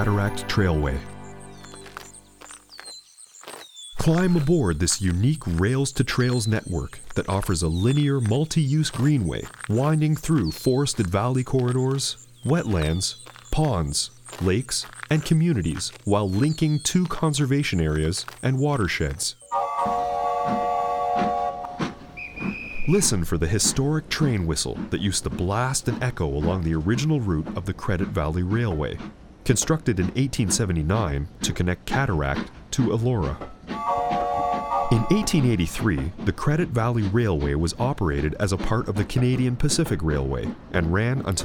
Cataract Trailway. Climb aboard this unique rails-to-trails network that offers a linear multi-use greenway winding through forested valley corridors, wetlands, ponds, lakes, and communities while linking 2 conservation areas and watersheds. Listen for the historic train whistle that used to blast and echo along the original route of the Credit Valley Railway, constructed in 1879 to connect Cataract to Elora. In 1883, the Credit Valley Railway was operated as a part of the Canadian Pacific Railway and ran until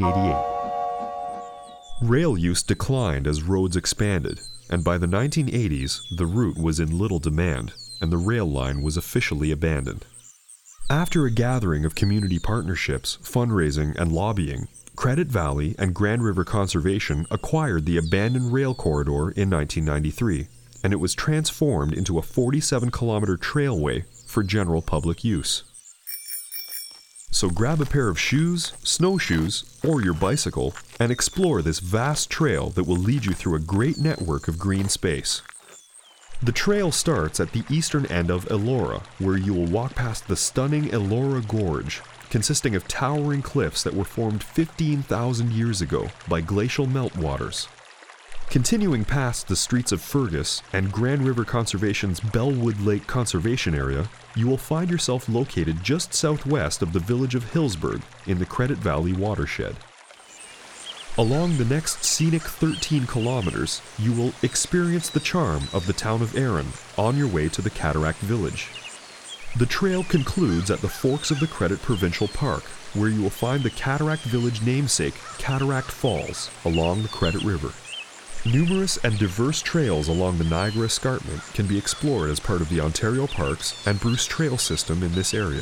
1988. Rail use declined as roads expanded, and by the 1980s, the route was in little demand, and the rail line was officially abandoned. After a gathering of community partnerships, fundraising, and lobbying, Credit Valley and Grand River Conservation acquired the abandoned rail corridor in 1993, and it was transformed into a 47-kilometer trailway for general public use. So grab a pair of shoes, snowshoes, or your bicycle, and explore this vast trail that will lead you through a great network of green space. The trail starts at the eastern end of Elora, where you will walk past the stunning Elora Gorge, consisting of towering cliffs that were formed 15,000 years ago by glacial meltwaters. Continuing past the streets of Fergus and Grand River Conservation's Bellwood Lake Conservation Area, you will find yourself located just southwest of the village of Hillsburg in the Credit Valley watershed. Along the next scenic 13 kilometers, you will experience the charm of the town of Erin on your way to the Cataract Village. The trail concludes at the forks of the Credit Provincial Park, where you will find the Cataract Village namesake, Cataract Falls, along the Credit River. Numerous and diverse trails along the Niagara Escarpment can be explored as part of the Ontario Parks and Bruce Trail system in this area.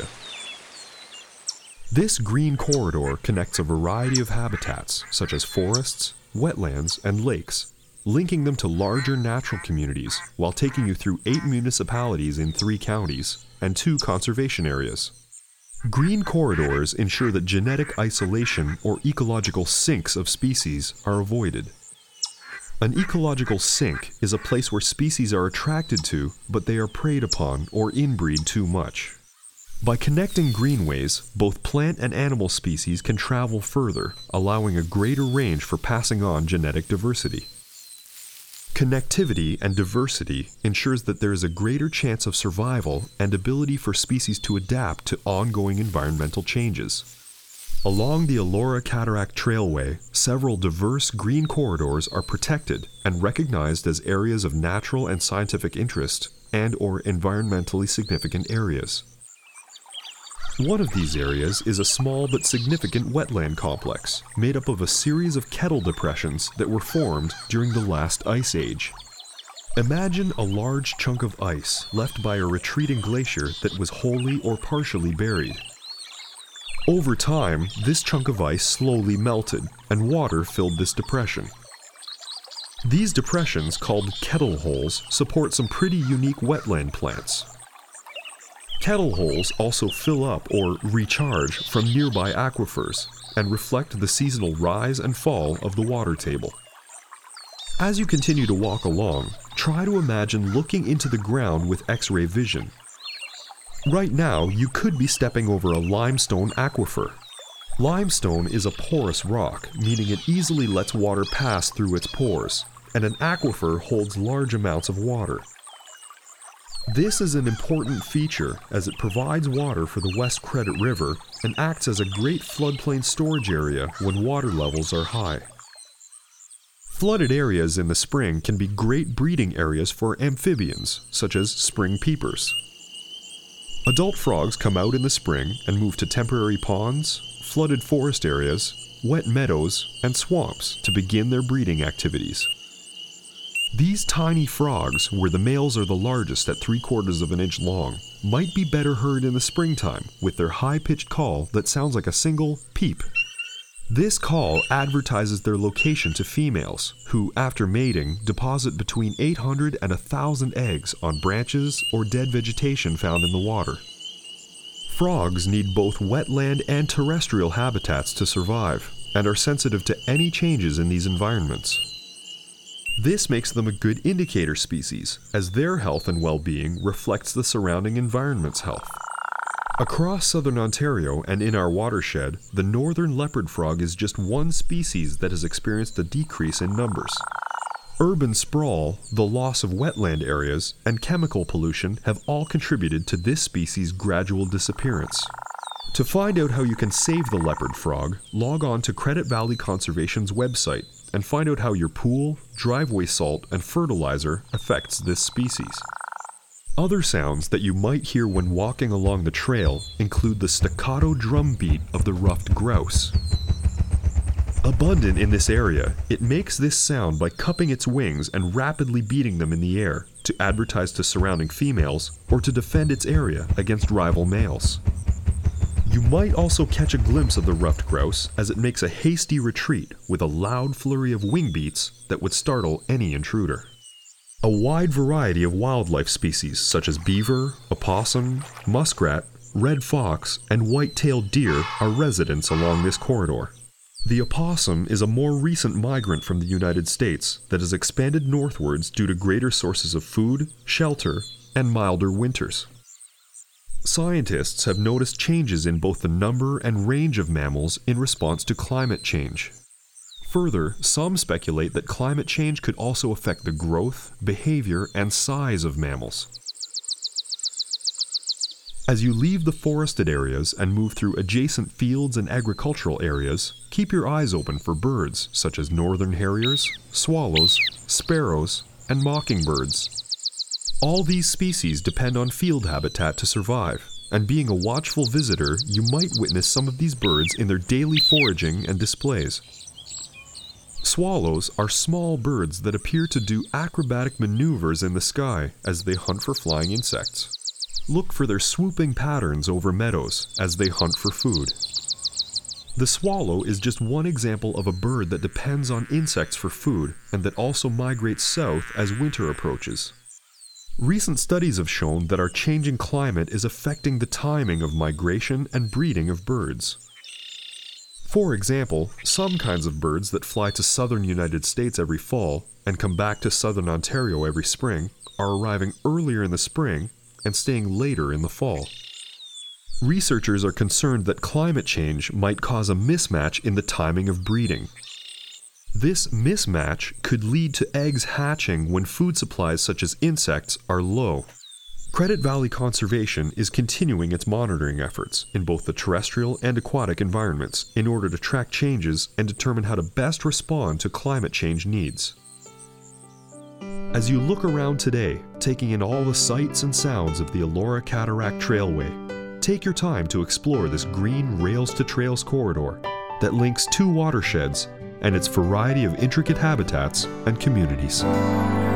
This green corridor connects a variety of habitats, such as forests, wetlands, and lakes, linking them to larger natural communities while taking you through 8 municipalities in 3 counties and 2 conservation areas. Green corridors ensure that genetic isolation or ecological sinks of species are avoided. An ecological sink is a place where species are attracted to, but they are preyed upon or inbreed too much. By connecting greenways, both plant and animal species can travel further, allowing a greater range for passing on genetic diversity. Connectivity and diversity ensures that there is a greater chance of survival and ability for species to adapt to ongoing environmental changes. Along the Elora Cataract Trailway, several diverse green corridors are protected and recognized as areas of natural and scientific interest and/or environmentally significant areas. One of these areas is a small but significant wetland complex made up of a series of kettle depressions that were formed during the last ice age. Imagine a large chunk of ice left by a retreating glacier that was wholly or partially buried. Over time, this chunk of ice slowly melted, and water filled this depression. These depressions, called kettle holes, support some pretty unique wetland plants. Kettle holes also fill up or recharge from nearby aquifers and reflect the seasonal rise and fall of the water table. As you continue to walk along, try to imagine looking into the ground with X-ray vision. Right now, you could be stepping over a limestone aquifer. Limestone is a porous rock, meaning it easily lets water pass through its pores, and an aquifer holds large amounts of water. This is an important feature as it provides water for the West Credit River and acts as a great floodplain storage area when water levels are high. Flooded areas in the spring can be great breeding areas for amphibians, such as spring peepers. Adult frogs come out in the spring and move to temporary ponds, flooded forest areas, wet meadows, and swamps to begin their breeding activities. These tiny frogs, where the males are the largest at 3/4 of an inch long, might be better heard in the springtime with their high-pitched call that sounds like a single peep. This call advertises their location to females, who, after mating, deposit between 800 and 1,000 eggs on branches or dead vegetation found in the water. Frogs need both wetland and terrestrial habitats to survive, and are sensitive to any changes in these environments. This makes them a good indicator species, as their health and well-being reflects the surrounding environment's health. Across southern Ontario and in our watershed, the northern leopard frog is just one species that has experienced a decrease in numbers. Urban sprawl, the loss of wetland areas, and chemical pollution have all contributed to this species' gradual disappearance. To find out how you can save the leopard frog, log on to Credit Valley Conservation's website and find out how your pool, driveway salt, and fertilizer affects this species. Other sounds that you might hear when walking along the trail include the staccato drum beat of the ruffed grouse. Abundant in this area, it makes this sound by cupping its wings and rapidly beating them in the air to advertise to surrounding females or to defend its area against rival males. You might also catch a glimpse of the ruffed grouse as it makes a hasty retreat with a loud flurry of wing beats that would startle any intruder. A wide variety of wildlife species such as beaver, opossum, muskrat, red fox, and white-tailed deer are residents along this corridor. The opossum is a more recent migrant from the United States that has expanded northwards due to greater sources of food, shelter, and milder winters. Scientists have noticed changes in both the number and range of mammals in response to climate change. Further, some speculate that climate change could also affect the growth, behavior, and size of mammals. As you leave the forested areas and move through adjacent fields and agricultural areas, keep your eyes open for birds such as northern harriers, swallows, sparrows, and mockingbirds. All these species depend on field habitat to survive, and being a watchful visitor, you might witness some of these birds in their daily foraging and displays. Swallows are small birds that appear to do acrobatic maneuvers in the sky as they hunt for flying insects. Look for their swooping patterns over meadows as they hunt for food. The swallow is just one example of a bird that depends on insects for food and that also migrates south as winter approaches. Recent studies have shown that our changing climate is affecting the timing of migration and breeding of birds. For example, some kinds of birds that fly to southern United States every fall and come back to southern Ontario every spring are arriving earlier in the spring and staying later in the fall. Researchers are concerned that climate change might cause a mismatch in the timing of breeding. This mismatch could lead to eggs hatching when food supplies such as insects are low. Credit Valley Conservation is continuing its monitoring efforts in both the terrestrial and aquatic environments in order to track changes and determine how to best respond to climate change needs. As you look around today, taking in all the sights and sounds of the Elora Cataract Trailway, take your time to explore this green rails-to-trails corridor that links two watersheds and its variety of intricate habitats and communities.